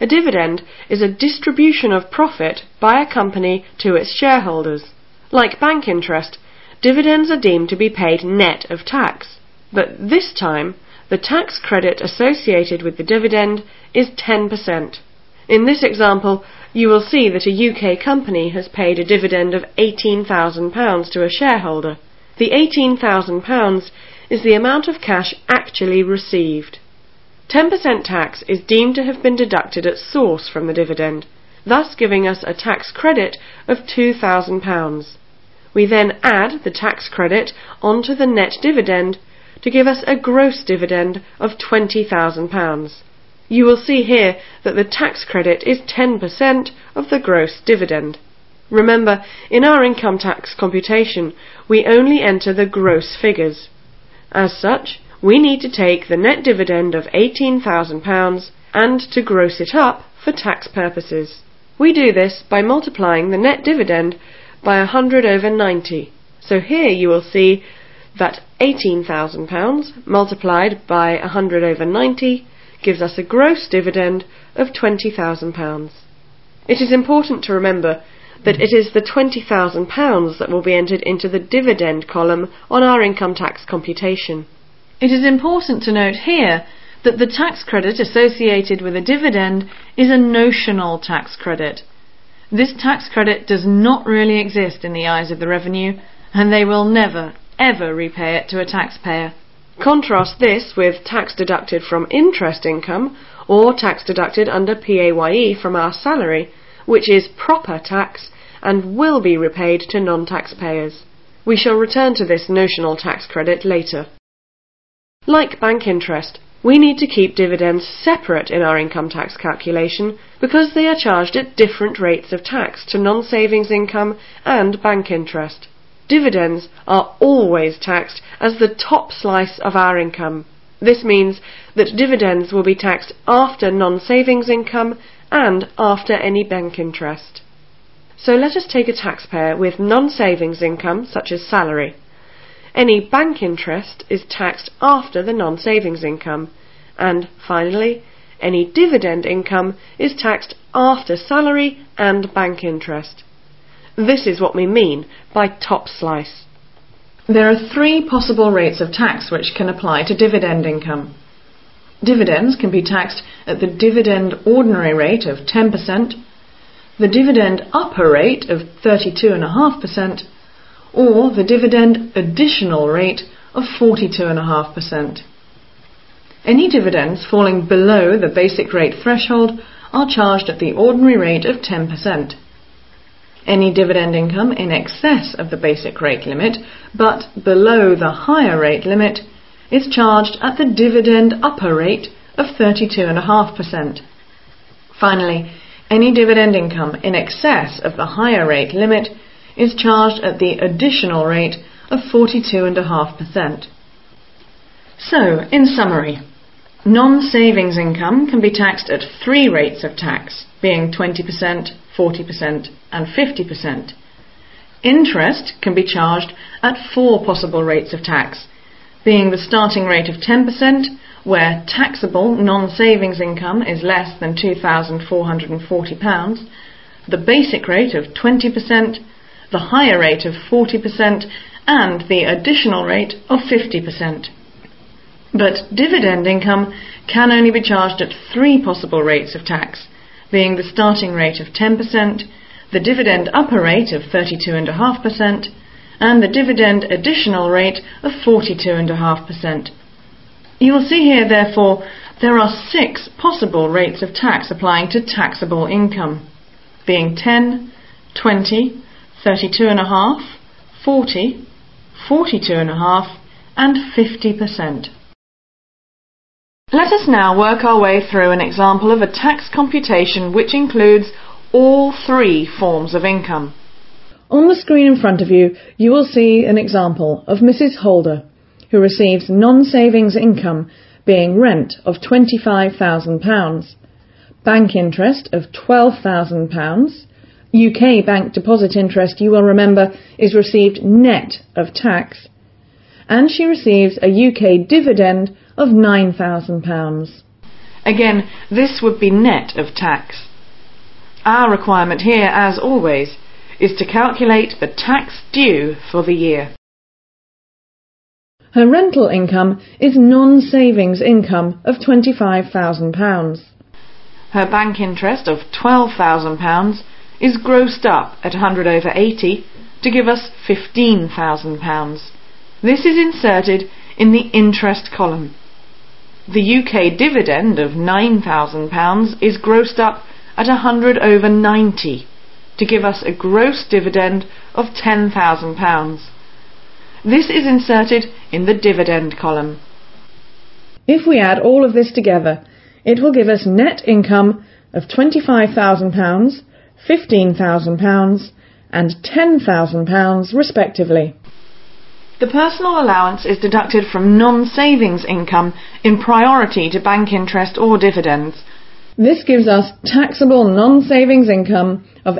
A dividend is a distribution of profit by a company to its shareholders. Like bank interest, dividends are deemed to be paid net of tax, but this time the tax credit associated with the dividend is 10%. In this example, you will see that a UK company has paid a dividend of £18,000 to a shareholder. The £18,000 is the amount of cash actually received. 10% tax is deemed to have been deducted at source from the dividend, thus giving us a tax credit of £2,000. We then add the tax credit onto the net dividend to give us a gross dividend of £20,000. You will see here that the tax credit is 10% of the gross dividend. Remember, in our income tax computation, we only enter the gross figures. As such, we need to take the net dividend of £18,000 and to gross it up for tax purposes. We do this by multiplying the net dividend by 100 over 90. So here you will see that £18,000 multiplied by 100 over 90 gives us a gross dividend of £20,000. It is important to remember that it is the £20,000 that will be entered into the dividend column on our income tax computation. It is important to note here that the tax credit associated with a dividend is a notional tax credit. This tax credit does not really exist in the eyes of the revenue, and they will never, ever repay it to a taxpayer. Contrast this with tax deducted from interest income or tax deducted under PAYE from our salary, which is proper tax and will be repaid to non-taxpayers. We shall return to this notional tax credit later. Like bank interest, we need to keep dividends separate in our income tax calculation because they are charged at different rates of tax to non-savings income and bank interest. Dividends are always taxed as the top slice of our income. This means that dividends will be taxed after non-savings income and after any bank interest. So let us take a taxpayer with non-savings income such as salary. Any bank interest is taxed after the non-savings income, and finally, any dividend income is taxed after salary and bank interest. This is what we mean by top slice. There are three possible rates of tax which can apply to dividend income. Dividends can be taxed at the dividend ordinary rate of 10%, the dividend upper rate of 32.5%, or the dividend additional rate of 42.5%. Any dividends falling below the basic rate threshold are charged at the ordinary rate of 10%. Any dividend income in excess of the basic rate limit, but below the higher rate limit, is charged at the dividend upper rate of 32.5%. Finally, any dividend income in excess of the higher rate limit is charged at the additional rate of 42.5%. So, in summary, non-savings income can be taxed at three rates of tax, being 20%, 40% and 50%. Interest can be charged at four possible rates of tax, being the starting rate of 10%, where taxable non-savings income is less than £2,440, the basic rate of 20%, the higher rate of 40%, and the additional rate of 50%. But dividend income can only be charged at three possible rates of tax, being the starting rate of 10%, the dividend upper rate of 32.5%, and the dividend additional rate of 42.5%. You will see here, therefore, there are six possible rates of tax applying to taxable income, being 10, 20, 32.5, 40, 42.5, and 50%. Let us now work our way through an example of a tax computation which includes all three forms of income. On the screen in front of you, you will see an example of Mrs. Holder, who receives non-savings income being rent of £25,000, bank interest of £12,000, UK bank deposit interest, you will remember, is received net of tax, and she receives a UK dividend of £9,000. Again, this would be net of tax. Our requirement here, as always, is to calculate the tax due for the year. Her rental income is non-savings income of £25,000. Her bank interest of £12,000 is grossed up at 100 over 80 to give us £15,000. This is inserted in the interest column. The UK dividend of £9,000 is grossed up at 100 over 90 to give us a gross dividend of £10,000. This is inserted in the dividend column. If we add all of this together, it will give us net income of £25,000, £15,000 and £10,000 respectively. The personal allowance is deducted from non-savings income in priority to bank interest or dividends. This gives us taxable non-savings income of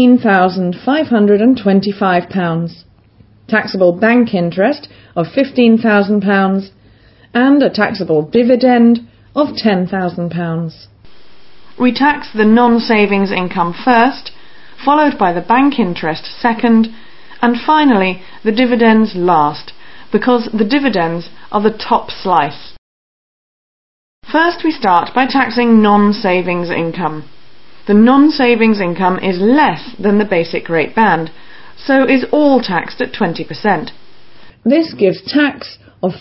£18,525, taxable bank interest of £15,000 and a taxable dividend of £10,000. We tax the non-savings income first, followed by the bank interest second, and finally the dividends last, because the dividends are the top slice. First we start by taxing non-savings income. The non-savings income is less than the basic rate band, so is all taxed at 20%. This gives tax of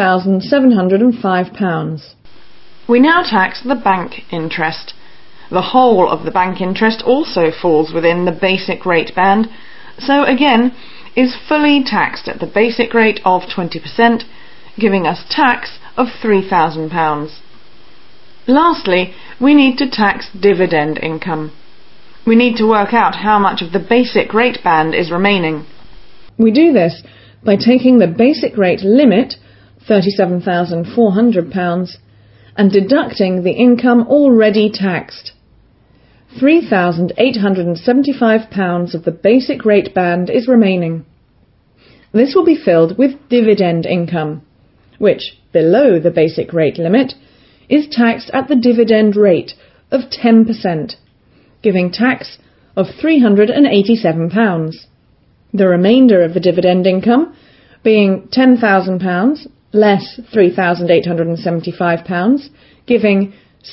£3,705. We now tax the bank interest. The whole of the bank interest also falls within the basic rate band, so again is fully taxed at the basic rate of 20%, giving us tax of £3,000. Lastly, we need to tax dividend income. We need to work out how much of the basic rate band is remaining. We do this by taking the basic rate limit, £37,400, and deducting the income already taxed. £3,875 of the basic rate band is remaining. This will be filled with dividend income, which, below the basic rate limit, is taxed at the dividend rate of 10%, giving tax of £387. The remainder of the dividend income, being £10,000 less £3,875, giving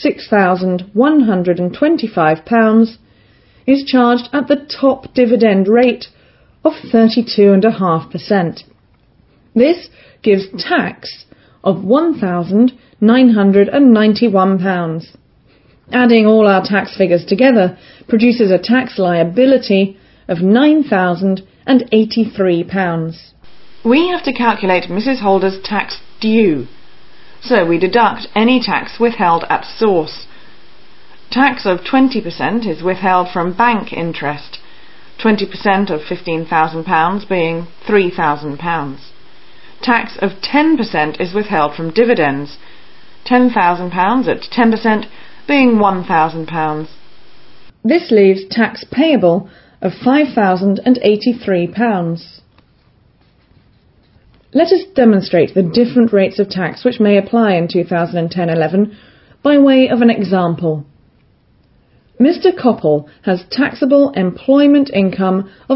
£6,125, is charged at the top dividend rate of 32.5%. This gives tax of £1,991. Adding all our tax figures together produces a tax liability of £9,083. We have to calculate Mrs. Holder's tax due, so we deduct any tax withheld at source. Tax of 20% is withheld from bank interest, 20% of £15,000 being £3,000. Tax of 10% is withheld from dividends, £10,000 at 10% being £1,000. This leaves tax payable of £5,083. Let us demonstrate the different rates of tax which may apply in 2010-11 by way of an example. Mr. Coppell has taxable employment income of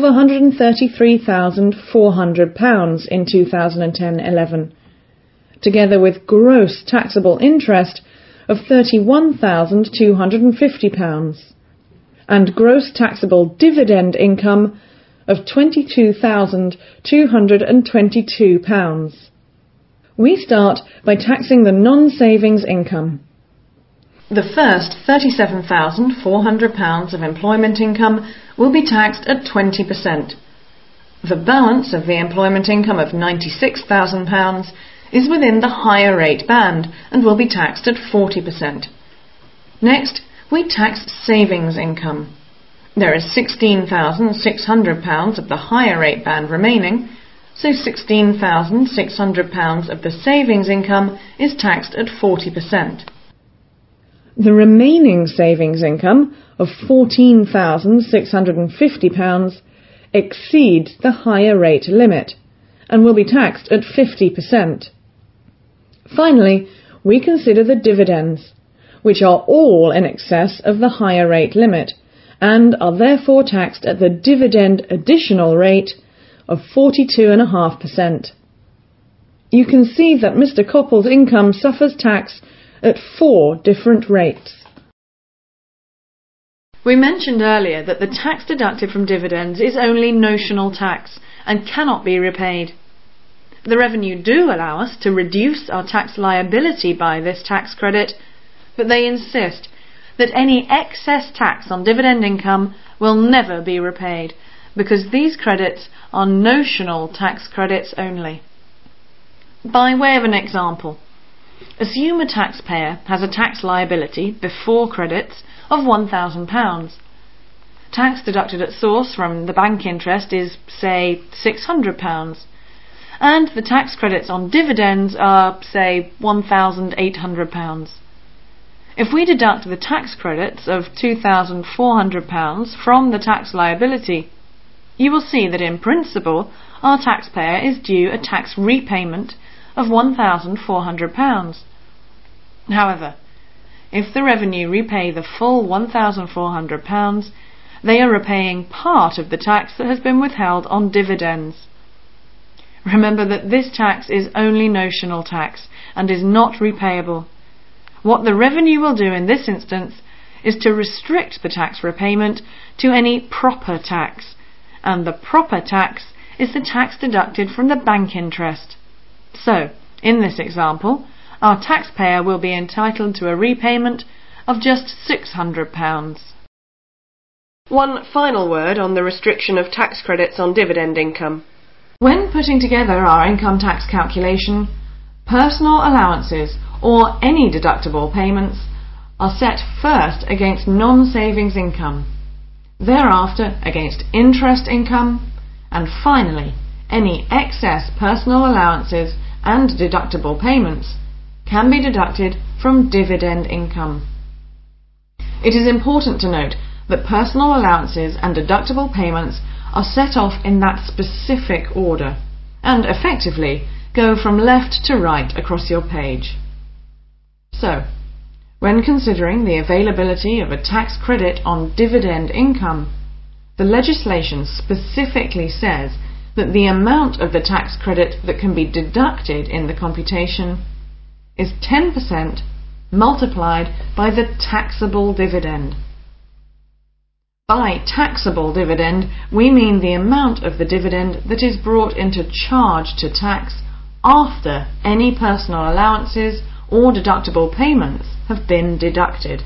£133,400 in 2010-11, together with gross taxable interest of £31,250 and gross taxable dividend income of £22,222. We start by taxing the non-savings income. The first £37,400 of employment income will be taxed at 20%. The balance of the employment income of £96,000 is within the higher rate band and will be taxed at 40%. Next, we tax savings income. There is £16,600 of the higher rate band remaining, so £16,600 of the savings income is taxed at 40%. The remaining savings income of £14,650 exceeds the higher rate limit and will be taxed at 50%. Finally, we consider the dividends, which are all in excess of the higher rate limit, and are therefore taxed at the dividend additional rate of 42.5%. You can see that Mr. Coppell's income suffers tax at 4 different rates. We mentioned earlier that the tax deducted from dividends is only notional tax and cannot be repaid. The revenue do allow us to reduce our tax liability by this tax credit, but they insist that any excess tax on dividend income will never be repaid, because these credits are notional tax credits only. By way of an example, assume a taxpayer has a tax liability before credits of £1,000. Tax deducted at source from the bank interest is, say, £600, and the tax credits on dividends are, say, £1,800. If we deduct the tax credits of £2,400 from the tax liability, you will see that in principle our taxpayer is due a tax repayment of £1,400. However, if the revenue repay the full £1,400, they are repaying part of the tax that has been withheld on dividends. Remember that this tax is only notional tax and is not repayable. What the revenue will do in this instance is to restrict the tax repayment to any proper tax, and the proper tax is the tax deducted from the bank interest. So, in this example, our taxpayer will be entitled to a repayment of just £600. One final word on the restriction of tax credits on dividend income. When putting together our income tax calculation, personal allowances or any deductible payments are set first against non-savings income, thereafter against interest income, and finally any excess personal allowances and deductible payments can be deducted from dividend income. It is important to note that personal allowances and deductible payments are set off in that specific order and effectively go from left to right across your page. So, when considering the availability of a tax credit on dividend income, the legislation specifically says that the amount of the tax credit that can be deducted in the computation is 10% multiplied by the taxable dividend. By taxable dividend, we mean the amount of the dividend that is brought into charge to tax after any personal allowances or deductible payments have been deducted.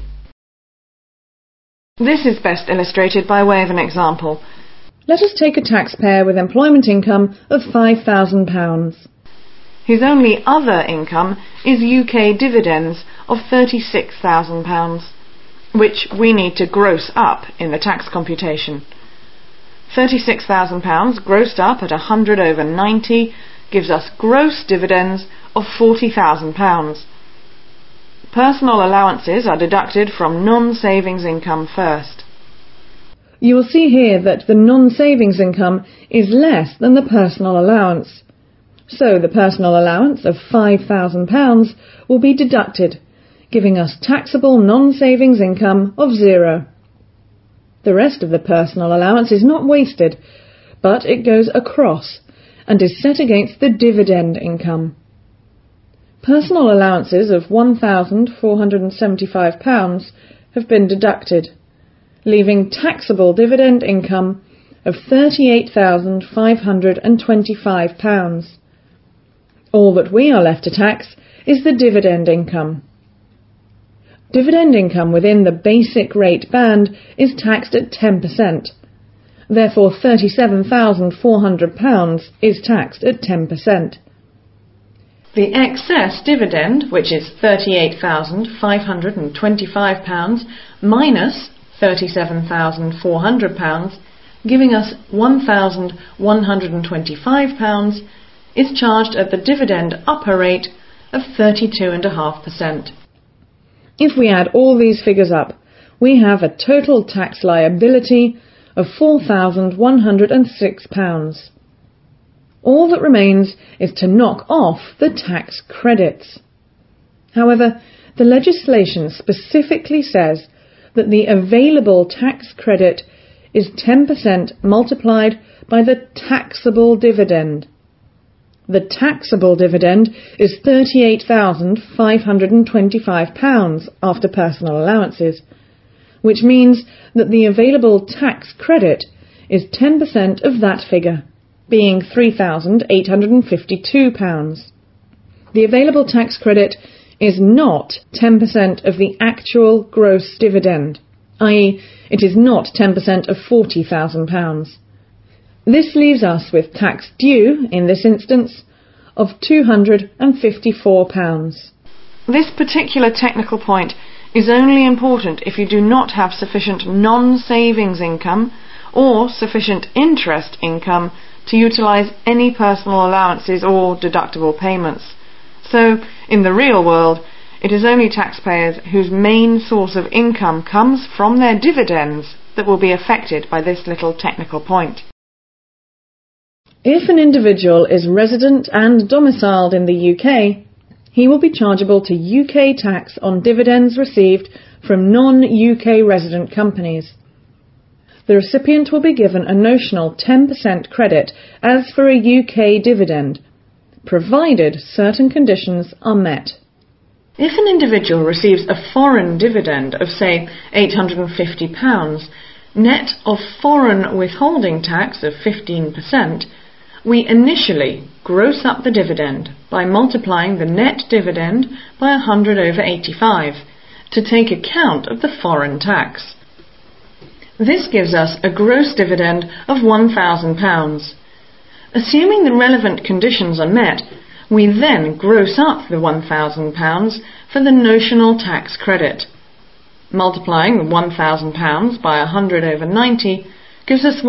This is best illustrated by way of an example. Let us take a taxpayer with employment income of £5,000. His only other income is UK dividends of £36,000, which we need to gross up in the tax computation. £36,000 grossed up at 100 over 90 gives us gross dividends of £40,000. Personal allowances are deducted from non-savings income first. You will see here that the non-savings income is less than the personal allowance. So the personal allowance of £5,000 will be deducted, giving us taxable non-savings income of 0. The rest of the personal allowance is not wasted, but it goes across and is set against the dividend income. Personal allowances of £1,475 have been deducted, leaving taxable dividend income of £38,525. All that we are left to tax is the dividend income. Dividend income within the basic rate band is taxed at 10%. Therefore, £37,400 is taxed at 10%. The excess dividend, which is £38,525 minus £37,400, giving us £1,125, is charged at the dividend upper rate of 32.5%. If we add all these figures up, we have a total tax liability of £4,106. All that remains is to knock off the tax credits. However, the legislation specifically says that the available tax credit is 10% multiplied by the taxable dividend. The taxable dividend is £38,525 after personal allowances, which means that the available tax credit is 10% of that figure, being £3,852. The available tax credit is not 10% of the actual gross dividend, i.e. it is not 10% of £40,000. This leaves us with tax due, in this instance, of £254. This particular technical point is only important if you do not have sufficient non-savings income or sufficient interest income to utilise any personal allowances or deductible payments. So, in the real world, it is only taxpayers whose main source of income comes from their dividends that will be affected by this little technical point. If an individual is resident and domiciled in the UK, he will be chargeable to UK tax on dividends received from non-UK resident companies. The recipient will be given a notional 10% credit as for a UK dividend, provided certain conditions are met. If an individual receives a foreign dividend of, say, £850, net of foreign withholding tax of 15%, we initially gross up the dividend by multiplying the net dividend by 100/85 to take account of the foreign tax. This gives us a gross dividend of £1,000. Assuming the relevant conditions are met, we then gross up the £1,000 for the notional tax credit. Multiplying the £1,000 by 100/90 gives us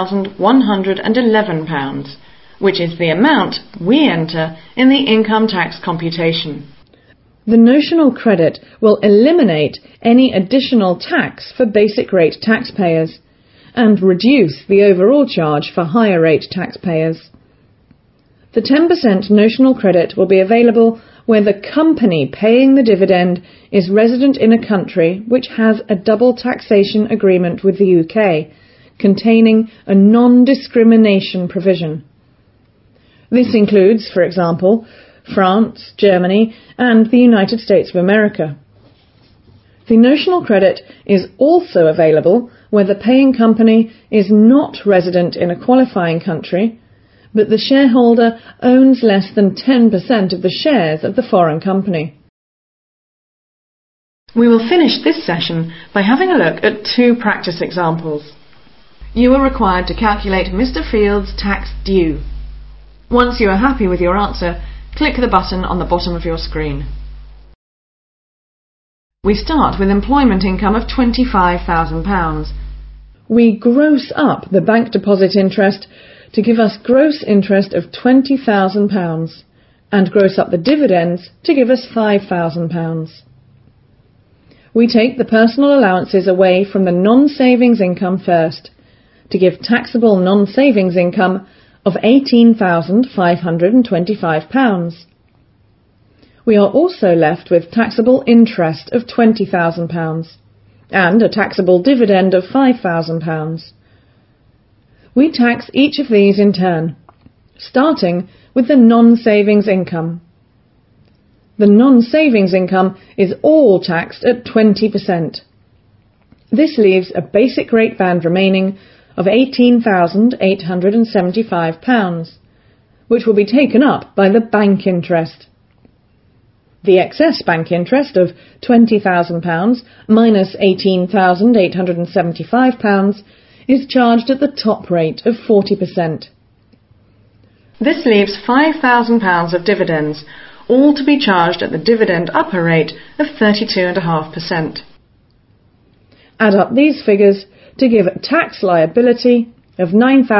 £1,111, which is the amount we enter in the income tax computation. The notional credit will eliminate any additional tax for basic rate taxpayers and reduce the overall charge for higher rate taxpayers. The 10% notional credit will be available where the company paying the dividend is resident in a country which has a double taxation agreement with the UK, containing a non-discrimination provision. This includes, for example, France, Germany, and the United States of America. The notional credit is also available where the paying company is not resident in a qualifying country, but the shareholder owns less than 10% of the shares of the foreign company. We will finish this session by having a look at two practice examples. You are required to calculate Mr. Field's tax due. Once you are happy with your answer, click the button on the bottom of your screen. We start with employment income of £25,000. We gross up the bank deposit interest to give us gross interest of £20,000 and gross up the dividends to give us £5,000. We take the personal allowances away from the non-savings income first to give taxable non-savings income of £18,525. We are also left with taxable interest of £20,000 and a taxable dividend of £5,000. We tax each of these in turn, starting with the non-savings income. The non-savings income is all taxed at 20%. This leaves a basic rate band remaining of £18,875, which will be taken up by the bank interest. The excess bank interest of £20,000 minus £18,875 is charged at the top rate of 40%. This leaves £5,000 of dividends, all to be charged at the dividend upper rate of 32.5%. Add up these figures to give a tax liability of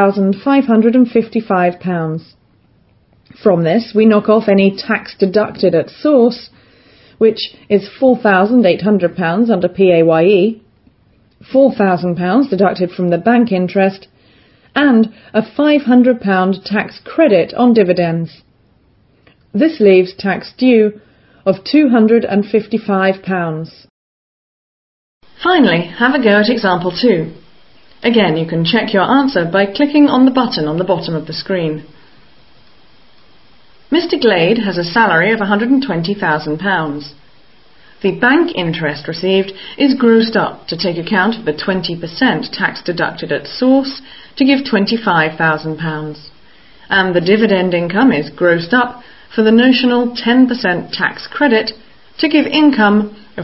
£9,555. From this, we knock off any tax deducted at source, which is £4,800 under PAYE, £4,000 deducted from the bank interest, and a £500 tax credit on dividends. This leaves tax due of £255. Finally, have a go at example 2. Again, you can check your answer by clicking on the button on the bottom of the screen. Mr. Glade has a salary of £120,000. The bank interest received is grossed up to take account of the 20% tax deducted at source to give £25,000, and the dividend income is grossed up for the notional 10% tax credit to give income of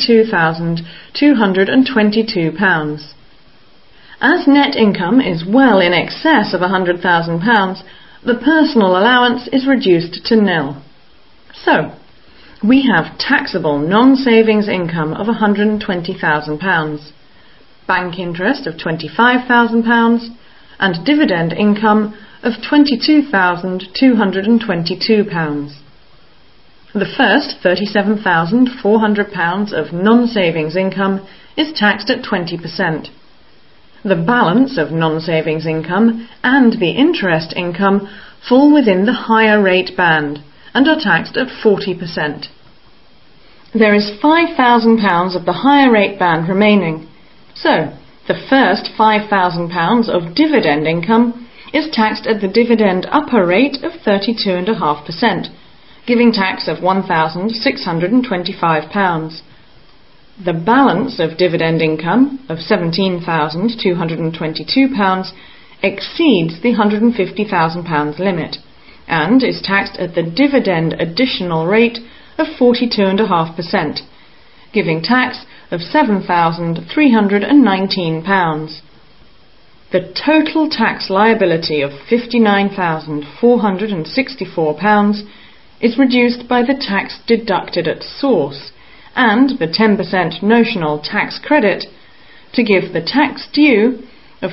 £22,222. As net income is well in excess of £100,000, the personal allowance is reduced to nil. So, we have taxable non-savings income of £120,000, bank interest of £25,000, and dividend income of £22,222. The first £37,400 of non-savings income is taxed at 20%. The balance of non-savings income and the interest income fall within the higher rate band and are taxed at 40%. There is £5,000 of the higher rate band remaining, so the first £5,000 of dividend income is taxed at the dividend upper rate of 32.5%, giving tax of £1,625. The balance of dividend income of £17,222 exceeds the £150,000 limit and is taxed at the dividend additional rate of 42.5%, giving tax of £7,319. The total tax liability of £59,464 is reduced by the tax deducted at source and the 10% notional tax credit to give the tax due of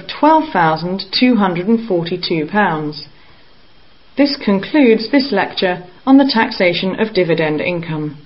£12,242. This concludes this lecture on the taxation of dividend income.